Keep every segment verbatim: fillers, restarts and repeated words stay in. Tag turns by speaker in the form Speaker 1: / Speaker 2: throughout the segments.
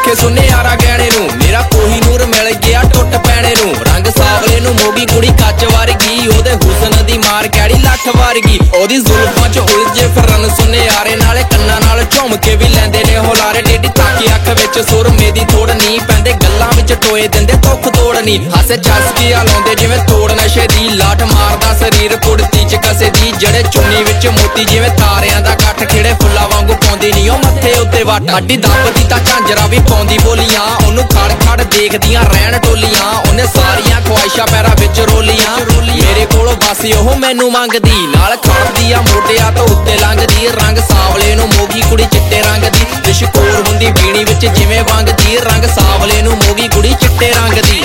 Speaker 1: ਦੇਖੇ ਸੁਨਿਆਰਾ ਗਹਿਣੇ ਨੂੰ ਮੇਰਾ ਕੋਹੀਨੂਰ ਮਿਲ ਗਿਆ ਟੁੱਟ ਪੈਣੇ ਨੂੰ ਰੰਗ ਸਾਵਲੇ ਨੂੰ ਮੋਗੀ ਕੁੜੀ ਕੱਚ ਵਰਗੀ ਉਹਦੇ ਹੁਸਨ ਦੀ ਮਾਰ ਕੈੜੀ ਲੱਠ ਵਰਗੀ ਉਹਦੀ ਜ਼ੁਲਫਾਂ ਚ ਉਲਝੇ ਫਿਰਨ ਸੁਨਿਆਰੇ ਨਾਲੇ ਕੰਨਾਂ ਨਾਲ ਝੁੰਮ ਕੇ ਵੀ ਲੈਂਦੇ ਨੇ ਹੁਲਾਰੇ ਟੇਢੀ ਤਾਕੀ ਅੱਖ ਵਿੱਚ ਸੁਰਮੇ ਦੀ ਥੋੜ ਨਹੀਂ ਪੈਂਦੇ ਗੱਲਾਂ ਵਿੱਚ ਟੋਏ ਦਿੰਦੇ ਧੁੱਖ ਤੋੜ ਨਹੀਂ ਹਾਸੇ ਚਸਕੀਆਂ ਲਾਉਂਦੇ ਜਿਵੇਂ ਤੋੜ ਨਸ਼ੇ ਦੀ ਲਾਟ ਮਾਰਦਾ ਸਰੀਰ ਕੁੜਤੀ ਚ ਕਸੇ ਦੀ ਜੜੇ ਚੁੰਨੀ ਵਿੱਚ ਮੋਤੀ ਜਿਵੇਂ ਤਾਰਿਆਂ ਦਾ ਕੱਠ ਖਿੜੇ ਫੁੱਲਾਂ ਵਾਂਗੂ ਪਾਉਂਦੀ ਨਹੀਂ ਉਹ ਮੱਥੇ ਉੱਤੇ ਵੱਟ ਅੱਡੀ ਦੱਬਦੀ ਤਾਂ ਝਾਂਜਰਾ ਵੀ ਪਾਉਂਦੀ ਬੋਲੀਆਂ ਉਹਨੂੰ ਖੜ ਖੜ ਦੇਖਦੀਆਂ ਰਹਿਣ ਟੋਲੀਆਂ ਉਹਨੇ ਸਾਰੀਆਂ ਖੁਆਇਸ਼ਾਂ ਪੈਰਾਂ ਵਿੱਚ ਰੋਲੀਆਂ ਮੇਰੇ ਕੋਲੋਂ ਬਸ ਉਹ ਮੈਨੂੰ ਮੰਗਦੀ ਨਾਲ ਖੜਦੀ ਆ ਮੋਢਿਆਂ ਤੋਂ ਉੱਤੇ ਲੰਘਦੀ ਰੰਗ ਸਾਵਲੇ ਨੂੰ ਮੋਗੀ ਕੁੜੀ ਚਿੱਟੇ ਰੰਗ ਦੀ ਲਿਸ਼ਕੋਰ ਹੁੰਦੀ ਬੀਣੀ ਵਿੱਚ ਜਿਵੇਂ ਵੰਗਦੀ ਰੰਗ ਸਾਵਲੇ ਨੂੰ ਮੋਗੀ ਕੁੜੀ ਚਿੱਟੇ ਰੰਗ ਦੀ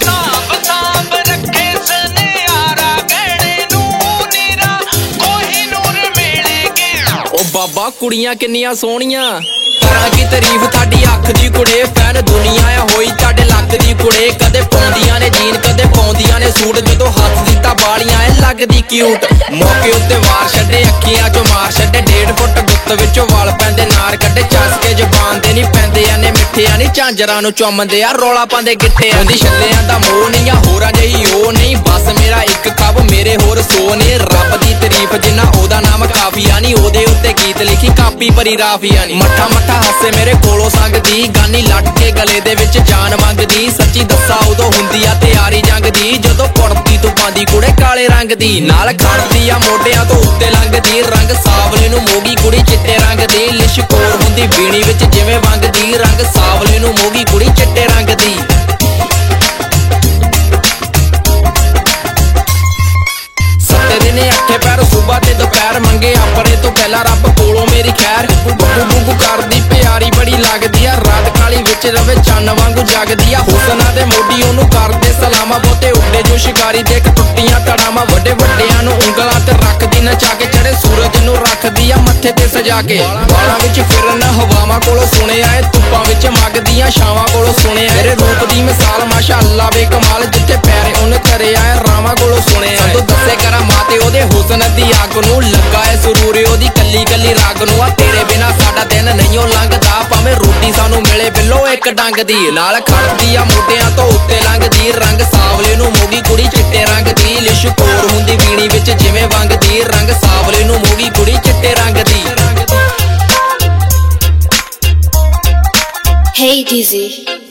Speaker 1: ਉਹ ਬਾਬਾ ਕੁੜੀਆਂ ਕਿੰਨੀਆਂ ਸੋਹਣੀਆਂ ਕਰਾਂ ਕੀ ਤਾਰੀਫ ਤੁਹਾਡੀ ਅੱਖ ਦੀ ਕੁੜੇ ਫੈਨ ਦੁਨੀਆ ਆ ਹੋਈ ਤੁਹਾਡੇ ਲੱਕ ਦੀ ਕੁੜੇ ਕਦੇ ਪਾਉਂਦੀਆਂ ਨੇ ਜੀਨ ਕਦੇ ਪਾਉਂਦੀਆਂ ਨੇ ਸੂਟ ਜਦੋਂ ਹੱਥ ਦਿੱਤਾ ਵਾਲੀਆਂ ਐ ਲੱਗਦੀ ਕਿਊਟ ਮੌਕੇ ਉੱਤੇ ਵਾਰ ਛੱਡੇ ਅੱਖੀਆਂ ਚੋਂ ਮਾਰ ਛੱਡੇ ਡੇਢ ਫੁੱਟ ਗੁੱਤ ਵਿੱਚੋਂ ਵਾਲ ਪੈਂਦੇ ਨਾਰ ਕੱਢੇ ਚਸਕੇ ਜ਼ਬਾਨ ਦੇ ਨਹੀਂ ਪੈਂਦੇ ਆ ਨੇ ਮਿੱਠਿਆਂ ਨਹੀਂ ਝਾਂਜਰਾਂ ਨੂੰ ਚੁੰਮਦੇ ਆ ਰੋਲਾ ਪਾਉਂਦੇ ਗਿੱਟੇ ਉਹਦੀ ਛੱਲਿਆਂ ਦਾ ਮੋਹ ਨਹੀਂ ਆ ਹੋਰਾਂ ਜਿਹੀ ਉਹ ਨਹੀਂ ਬਸ ਮੇਰਾ ਇੱਕ ਕਬ ਮੇਰੇ ਹੋਰ ਸੋ ਨੇ ਰੱਬ ਦੀ ਤਾਰੀਫ ਜਿੰਨਾ ਉਹਦਾ ਨਾਮ ਕਾਫੀਆ ਨਹੀਂ ਉਹਦੇ ਉੱਤੇ ਗੀਤ ਲਿਖੀ ਕਾਪੀ ਭਰੀ ਰਾਫੀਆ ਨਹੀਂ ਮੱਠਾ ਮੱਠਾ ਹਾਸੇ ਮੇਰੇ ਕੋਲੋਂ ਸੰਗਦੀ ਗਾਨੀ ਲੱਟ ਕੇ ਗਲੇ ਦੇ ਵਿੱਚ ਜਾਨ ਮੰਗਦੀ ਸੱਚੀ ਦੱਸਾਂ ਉਦੋਂ ਹੁੰਦੀ ਆ ਤਿਆਰੀ ਜੰਗ ਦੀ ਜਦੋਂ ਕੁੜਤੀ ਤੂੰ ਪਾਉਂਦੀ ਕੁੜੇ ਕਾਲੇ ਰੰਗ ਦੀ ਨਾਲ ਖੜਦੀ ਆ ਮੋਢਿਆਂ ਤੋਂ ਉੱਤੇ ਲੰਘਦੀ ਰੰਗ ਸਾਵਲੇ ਨੂੰ ਮੋਗੀ ਕੁੜੀ ਚਿੱਟੇ ਰੰਗ ਦੀ ਲਿਸ਼ਕੋਰ ਹੁੰਦੀ ਬੀਣੀ ਵਿੱਚ ਜਿਵੇਂ ਵੰਗਦੀ ਰੰਗ ਸਾਵਲੇ ਨੂੰ ਮੋਗੀ ਕੁੜੀ ਚਿੱਟੇ ਰੰਗ ਦੀ ਸੱਤੇ ਦਿਨੇ ਅੱਠੇ ਪੈਰ ਸੁਬਾ ਤੇ ਦੁਪਹਿਰ ਮੰਗੇ ਆਪਣੇ ਤੋਂ ਪਹਿਲਾਂ ਰੱਬ ਕੋਲੋਂ ਮੇਰੀ ਖੈਰ ਬੱਬੂ ਬੁੱਬੂ ਕਰਦੀ ਪਿਆਰੀ ਬੜੀ ਲੱਗਦੀ ਆ ਰਾਤ ਕਾਲੀ ਵਿੱਚ ਰਵੇ ਚੰਨ ਵਾਂਗੂ ਜਗਦੀ ਆ ਹੁਸਨਾ ਦੇ ਮੋਢੀ ਉਹਨੂੰ ਕਰਦੇ ਸਲਾਮਾਂ ਬਹੁਤੇ ਉੱਡੇ ਜੋ ਸ਼ਿਕਾਰੀ ਦੇਖ ਟੁੱਟੀਆਂ ਕੜਾਵਾਂ ਵੱਡੇ ਵੱਡਿਆਂ ਨੂੰ ਉਂਗਲਾਂ ਤੇ ਰੱਖਦੀ ਨਚਾ ਕੇ ਚੜੇ ਸੂਰਜ ਨੂੰ ਰੱਖਦੀ ਆ ਮੱਥੇ ਤੇ ਸਜਾ ਕੇ ਵਾਲਾਂ ਵਿੱਚ ਫਿਰਨ ਹਵਾਵਾਂ ਕੋਲੋਂ ਸੁਣਿਆ ਏ ਧੁੱਪਾਂ ਵਿੱਚ ਮੱਗਦੀਆਂ ਛਾਵਾਂ ਕੋਲੋਂ ਸੁਣਿਆ ਮੇਰੇ ਰੂਪ ਦੀ ਮਿਸਾਲ ਮਾਸ਼ਾਅੱਲਾ ਬੇਕਮਾਲ ਜਿੱਥੇ ਪੈਰ ਉਹਨੇ ਧਰਿਆ ਏ ਰਾਵਾਂ ਕੋਲੋਂ ਸੁਣਿਆ ਸੰਤੋ ਦੱਸੇ ਕਰਾਂ ਮਾਤੇ ਉਹਦੇ ਹੁਸਨ ਦੀ ਅੱਗ ਨੂੰ ਲੱਗਾ ਏ ਸਰੂਰ ਉਹਦੀ ਕੱਲੀ ਕੱਲੀ ਰਾਗ ਨੂੰ ਆ ਤੇਰੇ ਬਿਨਾ ਸਾਡਾ ਦਿਨ ਨਹੀਂ ਉਹ ਲੰਘਦਾ ਭਾਵੇਂ ਰੋਟੀ ਸਾਨੂੰ ਮਿਲੇ ਬਿੱਲੋ ਇੱਕ ਡੰਗ ਦੀ ਨਾਲ ਖੜਦੀ ਆ ਮੋਢਿਆਂ ਤੋਂ ਉੱਤੇ ਲੰਘਦੀ ਰੰਗ ਸਾਵਲੇ ਨੂੰ ਮੋਗੀ ਕੁੜੀ ਚਿੱਟੇ ਰੰਗ ਦੀ ਲਿਸ਼ਕੋਰ ਹੁੰਦੀ ਬੀਣੀ ਵਿੱਚ ਜਿਵੇਂ ਵੰਗਦੀ ਰੰਗ ਸਾਵਲੇ ਨੂੰ ਮੋਗੀ ਕੁੜੀ ਚਿੱਟੇ ਰੰਗ ਦੀ
Speaker 2: Hey Dizzy